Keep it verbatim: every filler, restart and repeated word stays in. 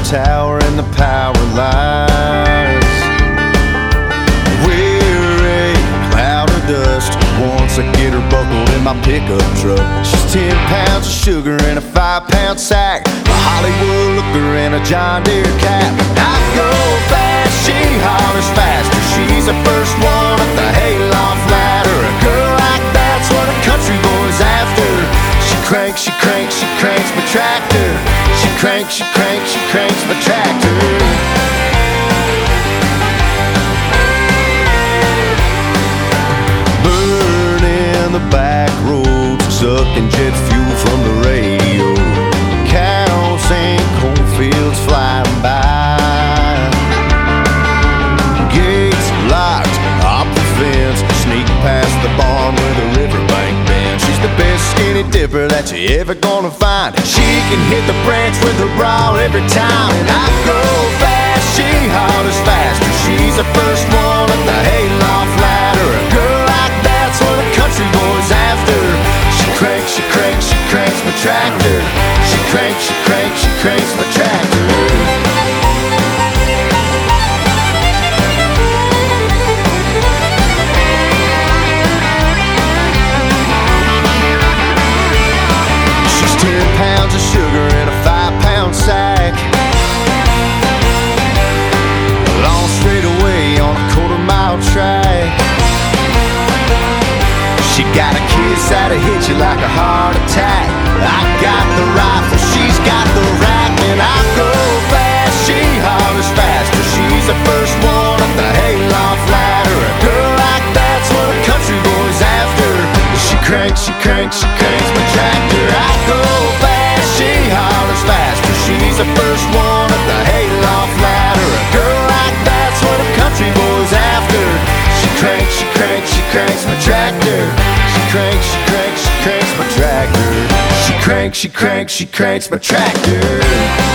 tower and the power lines. We're a cloud of dust once I get her buckled in my pickup truck. She's ten pounds of sugar in a five pound sack, a Hollywood looker and a John Deere cap. I go fast, she hollers faster. She's the first one at the hayloft ladder. A girl like that's what a country boy's after. She cranks, she cranks, she cranks my tractor. She cranks, she cranks, she cranks my tractor. Burning the back roads, sucking jet fuel from the radio. Cows and cornfields flying by. Gates locked, hop the fence, sneak past the barn where the riverbank bends. She's the best skinny dipper that you ever gonna find. She can hit the branch with her bra every time. And I go fast, she hollers faster. She's the first one at the hayloft ladder. A girl like that's what a country boy's after. She cranks, she cranks, she cranks my tractor. She cranks, she cranks, she cranks my tractor. Sugar in a five pound sack, long straight away on a quarter mile track. She got a kiss that'll hit you like a heart attack. I got the rifle, she's got the rack. And I go fast, she hollers faster. She's the first one at the hayloft ladder. A girl like that's what a country boy's after. She cranks, she cranks, she cranks my tractor. I go fast, she hollers faster. She's the first one at the hayloft ladder. A girl like that's what a country boy's after. She cranks, she cranks, she cranks my tractor. She cranks, she cranks, she cranks my tractor. She cranks, she cranks, she cranks my tractor.